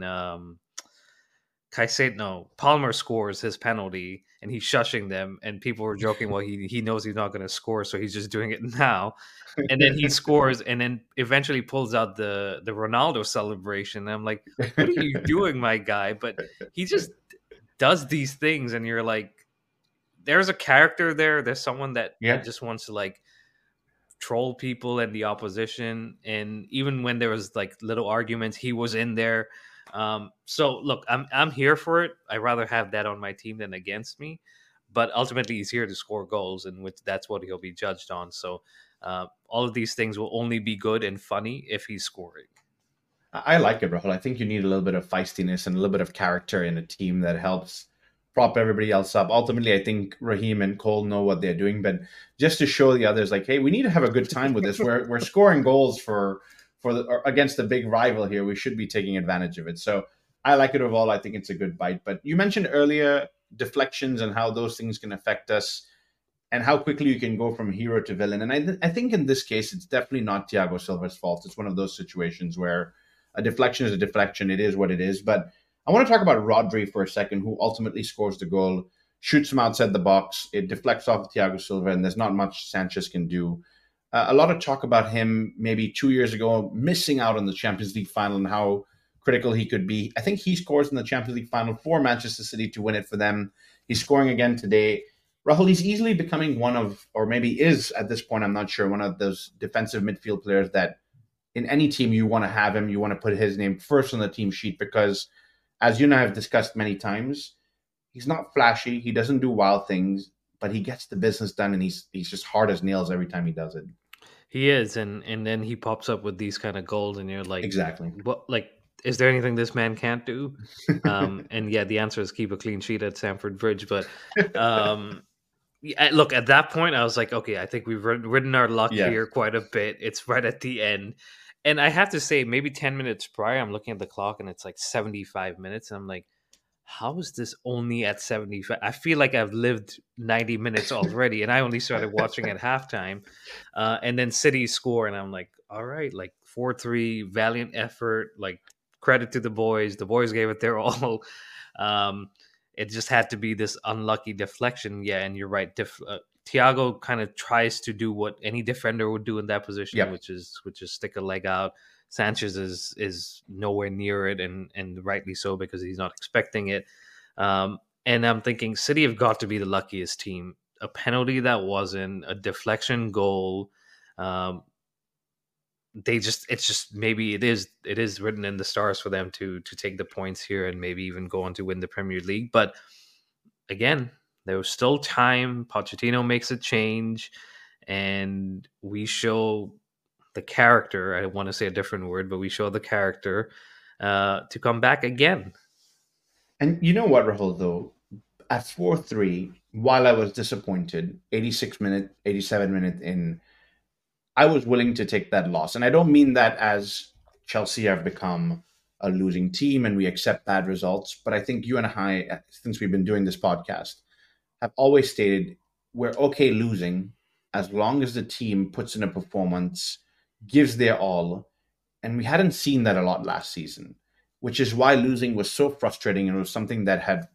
Palmer scores his penalty and he's shushing them, and people were joking, well, he knows he's not going to score, so he's just doing it now. And then he scores, and then eventually pulls out the Ronaldo celebration. And I'm like, what are you doing, my guy? But he just does these things, and you're like, there's a character there. There's someone that just wants to like troll people and the opposition. And even when there was like little arguments, he was in there. So look, I'm here for it. I'd rather have that on my team than against me. But ultimately, he's here to score goals, and that's what he'll be judged on. So all of these things will only be good and funny if he's scoring. I like it, Rahul. I think you need a little bit of feistiness and a little bit of character in a team that helps prop everybody else up. Ultimately, I think Raheem and Cole know what they're doing, but just to show the others, like, hey, we need to have a good time with this. We're scoring goals against the big rival here. We should be taking advantage of it. So I like it overall. I think it's a good bite. But you mentioned earlier deflections and how those things can affect us, and how quickly you can go from hero to villain. And I think in this case, it's definitely not Thiago Silva's fault. It's one of those situations where a deflection is a deflection. It is what it is. But I want to talk about Rodri for a second, who ultimately scores the goal, shoots him outside the box. It deflects off of Thiago Silva, and there's not much Sanchez can do. A lot of talk about him maybe 2 years ago missing out on the Champions League final and how critical he could be. I think he scores in the Champions League final for Manchester City to win it for them. He's scoring again today. Rahul, he's easily becoming one of, or maybe is at this point, I'm not sure, one of those defensive midfield players that in any team you want to have him, you want to put his name first on the team sheet, because as you and I have discussed many times, he's not flashy. He doesn't do wild things, but he gets the business done, and he's just hard as nails every time he does it. He is, and then he pops up with these kind of goals, and you're like, exactly. What? Like, is there anything this man can't do? And yeah, the answer is keep a clean sheet at Stamford Bridge. But look, at that point, I was like, okay, I think we've ridden our luck here quite a bit. It's right at the end. And I have to say, maybe 10 minutes prior, I'm looking at the clock and it's like 75 minutes. And I'm like, how is this only at 75? I feel like I've lived 90 minutes already, and I only started watching at halftime. And then City score, and I'm like, all right, like 4-3, valiant effort, like credit to the boys. The boys gave it their all. It just had to be this unlucky deflection. Yeah, and you're right. Thiago kind of tries to do what any defender would do in that position, which is stick a leg out. Sanchez is nowhere near it, and rightly so, because he's not expecting it. And I'm thinking City have got to be the luckiest team. A penalty that wasn't, a deflection goal. Maybe it is written in the stars for them to take the points here and maybe even go on to win the Premier League. But again, there was still time. Pochettino makes a change, and we show the character. I want to say a different word, but we show the character to come back again. And you know what, Rahul, though? At 4-3, while I was disappointed, 86 minute, 87 minute in, I was willing to take that loss. And I don't mean that as Chelsea have become a losing team and we accept bad results. But I think you and I, since we've been doing this podcast, have always stated we're okay losing as long as the team puts in a performance, gives their all. And we hadn't seen that a lot last season, which is why losing was so frustrating. And it was something that had,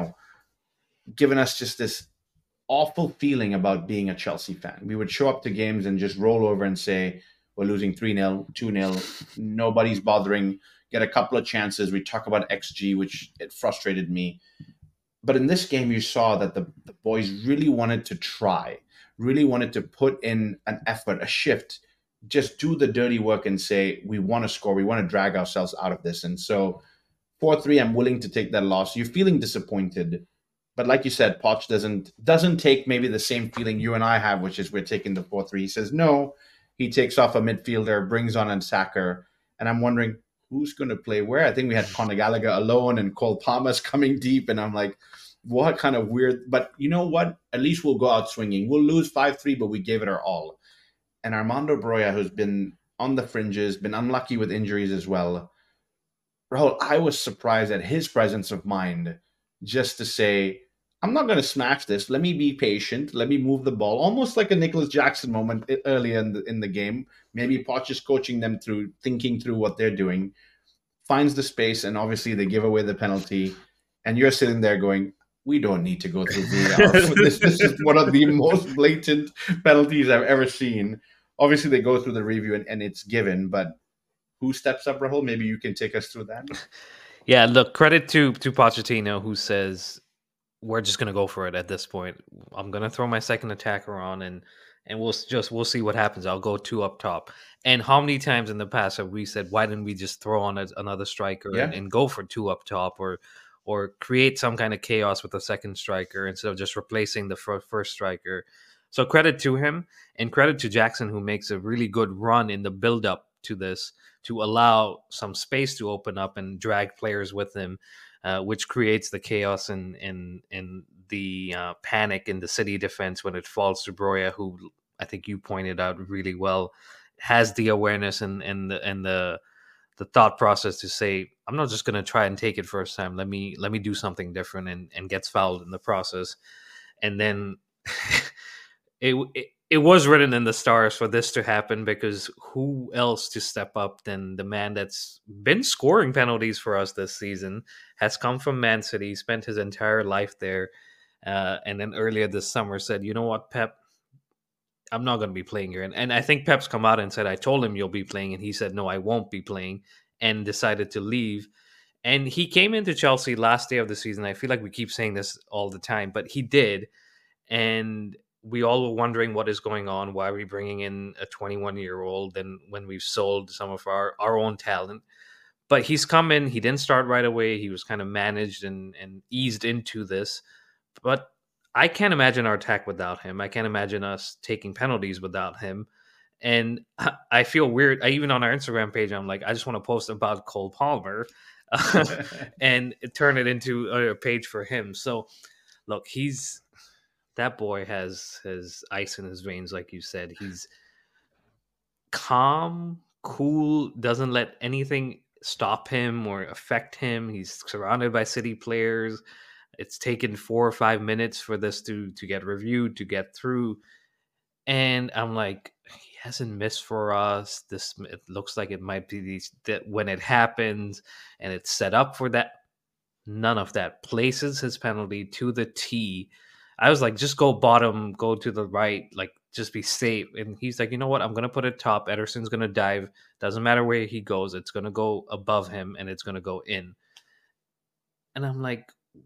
given us just this awful feeling about being a Chelsea fan. We would show up to games and just roll over and say, we're losing 3-0, 2-0. Nobody's bothering. Get a couple of chances. We talk about XG, which it frustrated me. But in this game, you saw that the boys really wanted to try, really wanted to put in an effort, a shift, just do the dirty work and say, we want to score. We want to drag ourselves out of this. And so 4-3, I'm willing to take that loss. You're feeling disappointed. But like you said, Poch doesn't take maybe the same feeling you and I have, which is we're taking the 4-3. He says no. He takes off a midfielder, brings on a Saka, and I'm wondering who's going to play where. I think we had Conor Gallagher alone and Cole Palmer's coming deep, and I'm like, what kind of weird. But you know what? At least we'll go out swinging. We'll lose 5-3, but we gave it our all. And Armando Broja, who's been on the fringes, been unlucky with injuries as well. Rahul, I was surprised at his presence of mind just to say, I'm not going to smash this. Let me be patient. Let me move the ball. Almost like a Nicholas Jackson moment earlier in the game. Maybe Poch is coaching them through, thinking through what they're doing. Finds the space, and obviously they give away the penalty. And you're sitting there going, we don't need to go through VAR. This is one of the most blatant penalties I've ever seen. Obviously, they go through the review and it's given. But who steps up, Rahul? Maybe you can take us through that. Yeah, look, credit to Pochettino, who says, we're just going to go for it at this point. I'm going to throw my second attacker on and we'll see what happens. I'll go 2 up top. And how many times in the past have we said, why didn't we just throw on another striker and go for 2 up top or create some kind of chaos with a second striker instead of just replacing the first striker? So credit to him, and credit to Jackson, who makes a really good run in the build up to this to allow some space to open up and drag players with him. Which creates the chaos and the panic in the City defense when it falls to Broja, who I think you pointed out really well, has the awareness and the thought process to say, I'm not just going to try and take it first time. Let me do something different, and gets fouled in the process. And then it was written in the stars for this to happen, because who else to step up than the man that's been scoring penalties for us this season, has come from Man City, spent his entire life there, and then earlier this summer said, you know what, Pep, I'm not going to be playing here. And I think Pep's come out and said, I told him you'll be playing, and he said, no, I won't be playing, and decided to leave. And he came into Chelsea last day of the season. I feel like we keep saying this all the time, but he did. And we all were wondering what is going on. Why are we bringing in a 21-year-old and when we've sold some of our own talent? But he's come in. He didn't start right away. He was kind of managed and eased into this. But I can't imagine our attack without him. I can't imagine us taking penalties without him. And I feel weird. Even on our Instagram page, I'm like, I just want to post about Cole Palmer and turn it into a page for him. So, look, that boy has ice in his veins, like you said. He's calm, cool, doesn't let anything stop him or affect him. He's surrounded by City players. It's taken 4 or 5 minutes for this to get reviewed, to get through. And I'm like, he hasn't missed for us. It looks like it might be that when it happens and it's set up for that. None of that. Places his penalty to the T. I was like, just go bottom, go to the right, like just be safe. And he's like, you know what? I'm going to put it top. Ederson's going to dive. Doesn't matter where he goes. It's going to go above him and it's going to go in. And I'm like,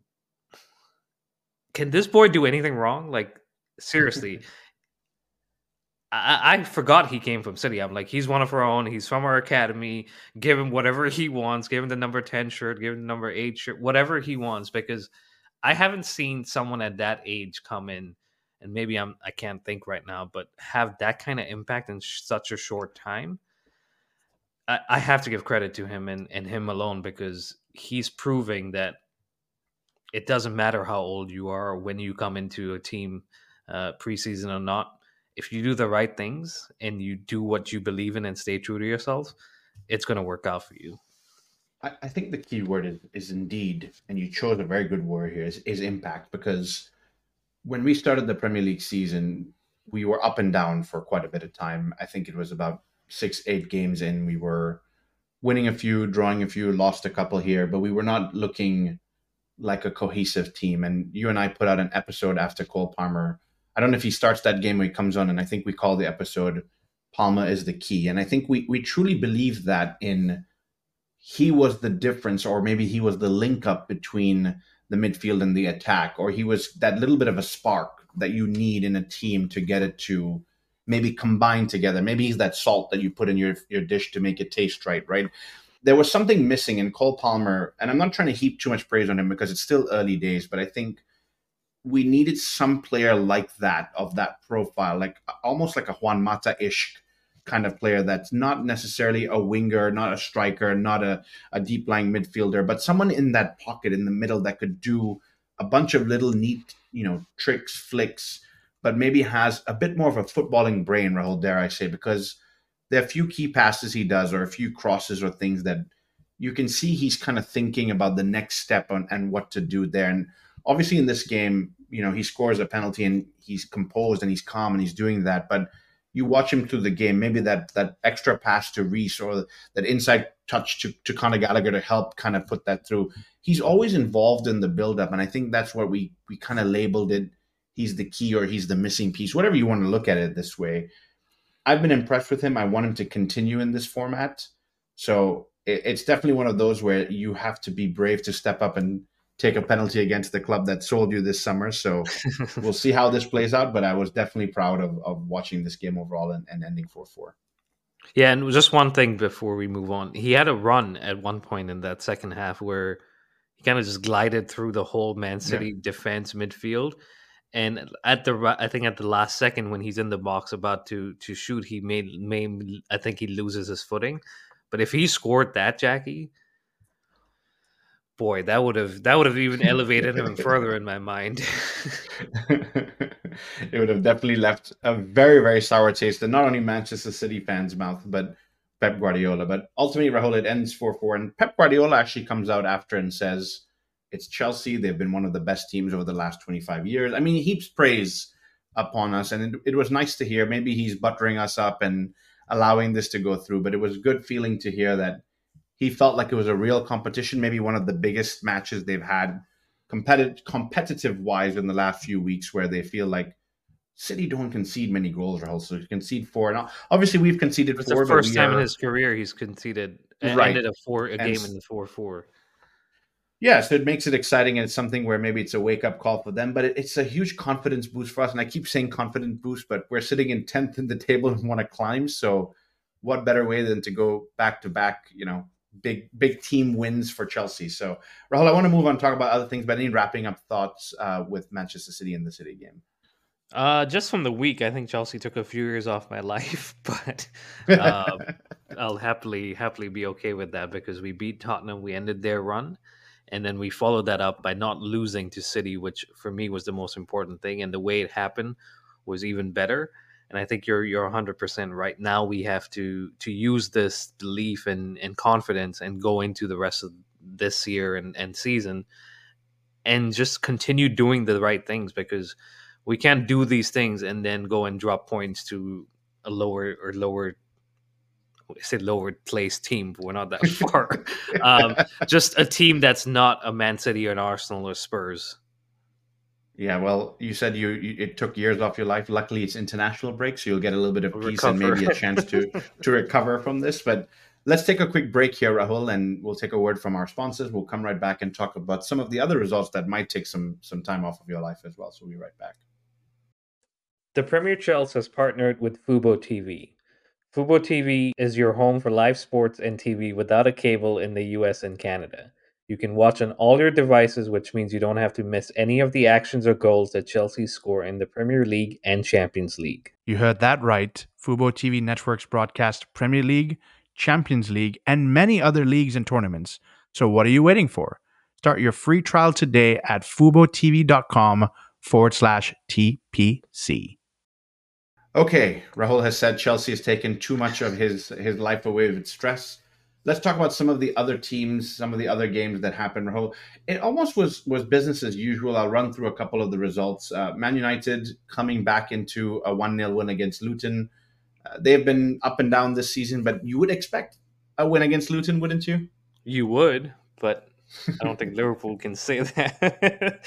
can this boy do anything wrong? Like, seriously. I forgot he came from City. I'm like, he's one of our own. He's from our academy. Give him whatever he wants. Give him the number 10 shirt. Give him the number 8 shirt. Whatever he wants. Because I haven't seen someone at that age come in and maybe I can't think right now, but have that kind of impact in such a short time. I have to give credit to him and him alone, because he's proving that it doesn't matter how old you are or when you come into a team, preseason or not. If you do the right things and you do what you believe in and stay true to yourself, it's going to work out for you. I think the key word is indeed, and you chose a very good word here, is impact. Because when we started the Premier League season, we were up and down for quite a bit of time. I think it was about 6, 8 games in. We were winning a few, drawing a few, lost a couple here, but we were not looking like a cohesive team. And you and I put out an episode after Cole Palmer. I don't know if he starts that game when he comes on, and I think we call the episode Palmer is the Key. And I think we truly believe that he was the difference, or maybe he was the link up between the midfield and the attack, or he was that little bit of a spark that you need in a team to get it to maybe combine together. Maybe he's that salt that you put in your dish to make it taste right, right? There was something missing in Cole Palmer, and I'm not trying to heap too much praise on him because it's still early days, but I think we needed some player like that, of that profile, like almost like a Juan Mata-ish kind of player that's not necessarily a winger, not a striker, not a deep lying midfielder, but someone in that pocket in the middle that could do a bunch of little neat, tricks, flicks, but maybe has a bit more of a footballing brain, Rahul, dare I say, because there are a few key passes he does, or a few crosses or things that you can see he's kind of thinking about the next step and what to do there. And obviously in this game, he scores a penalty and he's composed and he's calm and he's doing that. But you watch him through the game, maybe that extra pass to Reece, or that inside touch to Conor Gallagher to help kind of put that through. He's always involved in the build-up, and I think that's what we kind of labeled it. He's the key, or he's the missing piece, whatever you want to look at it this way. I've been impressed with him. I want him to continue in this format. So it's definitely one of those where you have to be brave to step up and take a penalty against the club that sold you this summer. So we'll see how this plays out. But I was definitely proud of watching this game overall and ending 4-4. Yeah, and just one thing before we move on. He had a run at one point in that second half where he kind of just glided through the whole Man City defense midfield. And I think at the last second when he's in the box about to shoot, he I think he loses his footing. But if he scored that, Jackie, boy, that would have even elevated him further in my mind. It would have definitely left a very, very sour taste in not only Manchester City fans' mouth, but Pep Guardiola. But ultimately, Rahul, it ends 4-4. And Pep Guardiola actually comes out after and says, it's Chelsea. They've been one of the best teams over the last 25 years. I mean, he heaps praise upon us, and it was nice to hear. Maybe he's buttering us up and allowing this to go through, but it was a good feeling to hear that he felt like it was a real competition, maybe one of the biggest matches they've had competitive-wise in the last few weeks, where they feel like City don't concede many goals, Rahul. So you concede 4. Now, obviously, we've conceded 4. It's the first time in his career he's conceded and ended a game in the 4-4. Yeah, so it makes it exciting, and it's something where maybe it's a wake-up call for them, but it's a huge confidence boost for us. And I keep saying confidence boost, but we're sitting in 10th in the table and want to climb. So what better way than to go back-to-back, big team wins for Chelsea. So, Rahul, I want to move on and talk about other things, but any wrapping up thoughts with Manchester City in the City game? Just from the week, I think Chelsea took a few years off my life, but I'll happily be okay with that, because we beat Tottenham, we ended their run, and then we followed that up by not losing to City, which for me was the most important thing, and the way it happened was even better. And I think you're 100% right. Now we have to use this belief and confidence and go into the rest of this year and season and just continue doing the right things, because we can't do these things and then go and drop points to a lower place team, but we're not that far. Just a team that's not a Man City or an Arsenal or Spurs. Yeah, well, you said it took years off your life. Luckily, it's international break, so you'll get a little bit of peace and maybe a chance to recover from this. But let's take a quick break here, Rahul, and we'll take a word from our sponsors. We'll come right back and talk about some of the other results that might take some time off of your life as well. So we'll be right back. The Premier Chelsea has partnered with Fubo TV. Fubo TV is your home for live sports and TV without a cable in the US and Canada. You can watch on all your devices, which means you don't have to miss any of the actions or goals that Chelsea score in the Premier League and Champions League. You heard that right. Fubo TV networks broadcast Premier League, Champions League, and many other leagues and tournaments. So what are you waiting for? Start your free trial today at FuboTV.com/TPC. Okay, Rahul has said Chelsea has taken too much of his life away with stress. Let's talk about some of the other teams, some of the other games that happened, Rahul. It almost was business as usual. I'll run through a couple of the results. Man United coming back into a 1-0 win against Luton. They've been up and down this season, but you would expect a win against Luton, wouldn't you? You would, but I don't think Liverpool can say that.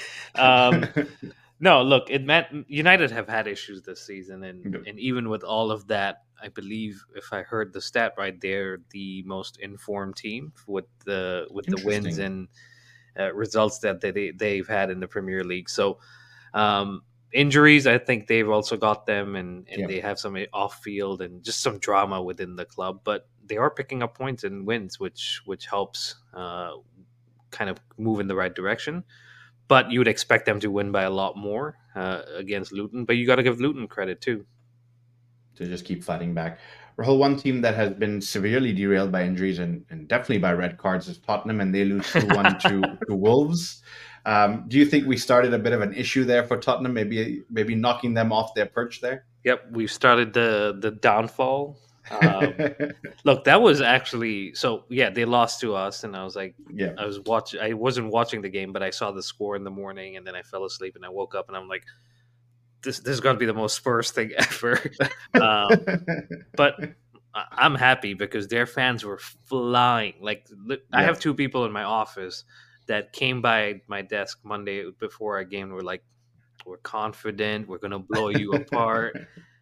No, look, United have had issues this season, and even with all of that, I believe if I heard the stat right, they're the most informed team with the wins and results that they've had in the Premier League. So injuries, I think they've also got them, and they have some off field and just some drama within the club, but they are picking up points and wins, which helps kind of move in the right direction. But you would expect them to win by a lot more against Luton. But you got to give Luton credit too. To just keep fighting back. Rahul, one team that has been severely derailed by injuries and definitely by red cards is Tottenham, and they lose 2-1 to Wolves. Do you think we started a bit of an issue there for Tottenham, maybe knocking them off their perch there? Yep, we've started the downfall. Look, that was actually they lost to us, and I was like, I wasn't watching the game, but I saw the score in the morning, and then I fell asleep, and I woke up, and I'm like, this is going to be the most Spurs thing ever. But I'm happy because their fans were flying. I have two people in my office that came by my desk Monday before our game. We're like, we're confident, we're going to blow you apart,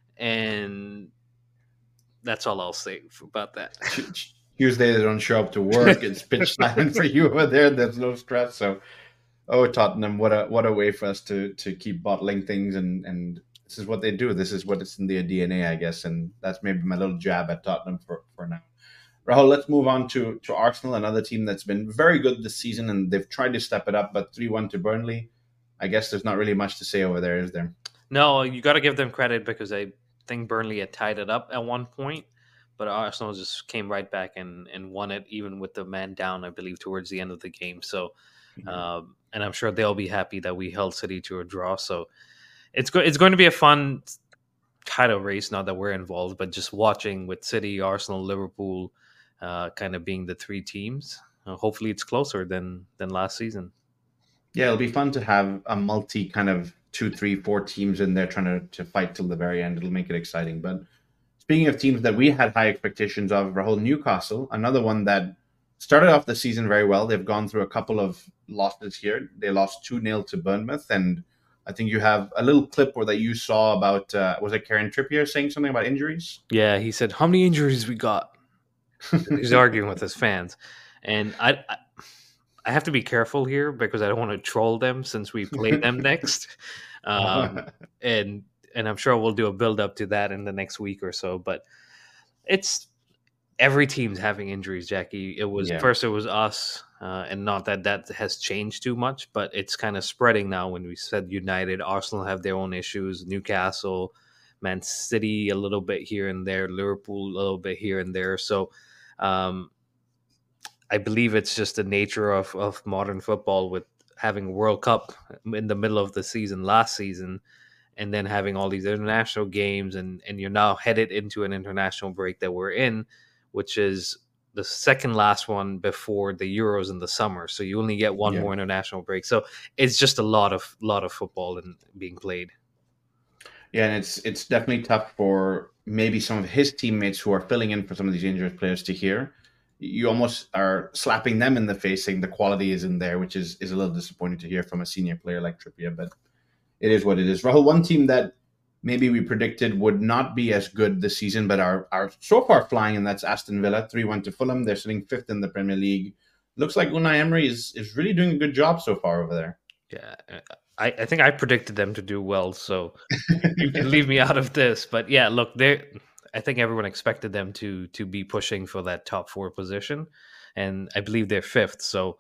and that's all I'll say about that. Tuesday they don't show up to work. It's pitch silent for you over there. There's no stress. So, Tottenham, what a way for us to keep bottling things, and this is what they do. This is what it's in their DNA, I guess, and that's maybe my little jab at Tottenham for now. Rahul, let's move on to Arsenal, another team that's been very good this season, and they've tried to step it up, but 3-1 to Burnley. I guess there's not really much to say over there, is there? No, you got to give them credit because I think Burnley had tied it up at one point, but Arsenal just came right back and won it, even with the man down, I believe, towards the end of the game. So, and I'm sure they'll be happy that we held City to a draw. So it's going to be a fun title race, not that we're involved, but just watching with City, Arsenal, Liverpool kind of being the three teams. Hopefully it's closer than last season. Yeah, it'll be fun to have a multi kind of 2, 3, 4 teams in there trying to fight till the very end. It'll make it exciting. But speaking of teams that we had high expectations of, Rahul, Newcastle, another one that started off the season very well. They've gone through a couple of losses here. They lost 2-0 to Bournemouth, and I think you have a little clip where that you saw about, was it Kieran Trippier saying something about injuries? Yeah, he said, how many injuries we got? He's arguing with his fans. And I have to be careful here because I don't want to troll them since we play them next. And I'm sure we'll do a build-up to that in the next week or so. But it's every team's having injuries, Jackie. First it was us, and not that has changed too much, but it's kind of spreading now. When we said United, Arsenal have their own issues, Newcastle, Man City a little bit here and there, Liverpool a little bit here and there. So I believe it's just the nature of modern football, with having World Cup in the middle of the season last season, and then having all these international games, and you're now headed into an international break that we're in, which is the second last one before the Euros in the summer. So you only get one more international break. So it's just a lot of football and being played. Yeah, and it's definitely tough for maybe some of his teammates who are filling in for some of these injured players to hear. You almost are slapping them in the face saying the quality isn't there, which is a little disappointing to hear from a senior player like Trippier, but it is what it is. Rahul, one team that maybe we predicted would not be as good this season, but are so far flying, and that's Aston Villa, 3-1 to Fulham. They're sitting 5th in the Premier League. Looks like Unai Emery is really doing a good job so far over there. Yeah, I think I predicted them to do well, so you can leave me out of this. But yeah, look, I think everyone expected them to be pushing for that top 4 position, and I believe they're 5th. So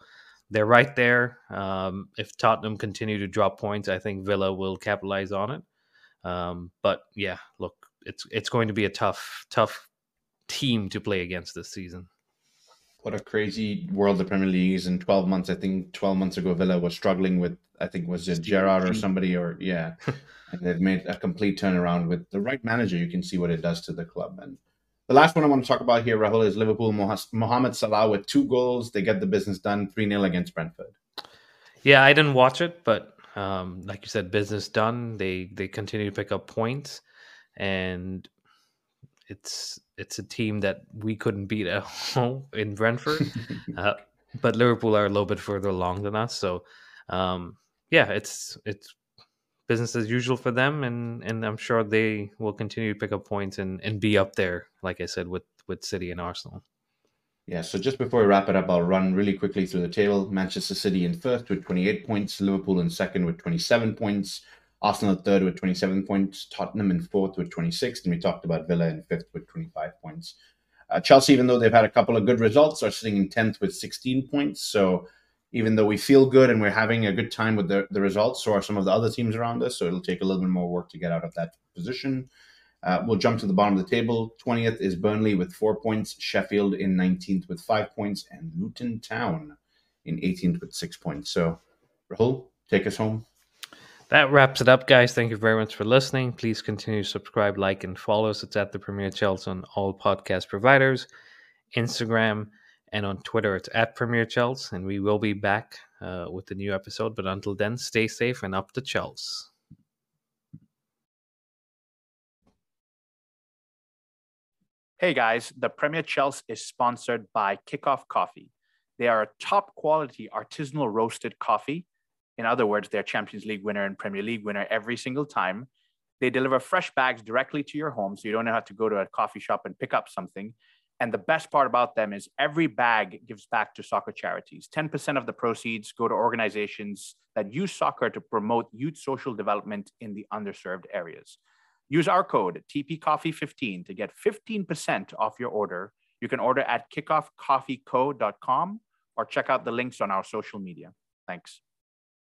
they're right there. If Tottenham continue to drop points, I think Villa will capitalize on it. But yeah, look, it's going to be a tough team to play against this season. What a crazy world the Premier League is in 12 months. I think 12 months ago, Villa was struggling with, I think, was it Gerrard or somebody, or yeah. And they've made a complete turnaround with the right manager. You can see what it does to the club. And the last one I want to talk about here, Rahul, is Liverpool. Mohamed Salah with 2 goals. They get the business done, 3-0 against Brentford. Yeah, I didn't watch it, but like you said, business done. They continue to pick up points, and it's a team that we couldn't beat at home in Brentford. But Liverpool are a little bit further along than us, so yeah, it's business as usual for them, and I'm sure they will continue to pick up points and be up there, like I said, with City and Arsenal. Yeah, so just before we wrap it up, I'll run really quickly through the table. Manchester City in first with 28 points, Liverpool in second with 27 points, Arsenal in third with 27 points, Tottenham in fourth with 26, and we talked about Villa in fifth with 25 points. Chelsea, even though they've had a couple of good results, are sitting in 10th with 16 points. So even though we feel good and we're having a good time with the results, so are some of the other teams around us. So it'll take a little bit more work to get out of that position. We'll jump to the bottom of the table. 20th is Burnley with 4 points, Sheffield in 19th with 5 points, and Luton Town in 18th with 6 points. So, Rahul, take us home. That wraps it up, guys. Thank you very much for listening. Please continue to subscribe, like, and follow us. It's at the Premier Chelsea on all podcast providers, Instagram, and on Twitter. It's at Premier Chelsea, and we will be back with a new episode. But until then, stay safe and up to Chelsea. Hey guys, the Premier Chelsea is sponsored by Kickoff Coffee. They are a top quality artisanal roasted coffee. In other words, they're Champions League winner and Premier League winner every single time. They deliver fresh bags directly to your home, so you don't have to go to a coffee shop and pick up something. And the best part about them is every bag gives back to soccer charities. 10% of the proceeds go to organizations that use soccer to promote youth social development in the underserved areas. Use our code TPCoffee15 to get 15% off your order. You can order at kickoffcoffeeco.com or check out the links on our social media. Thanks.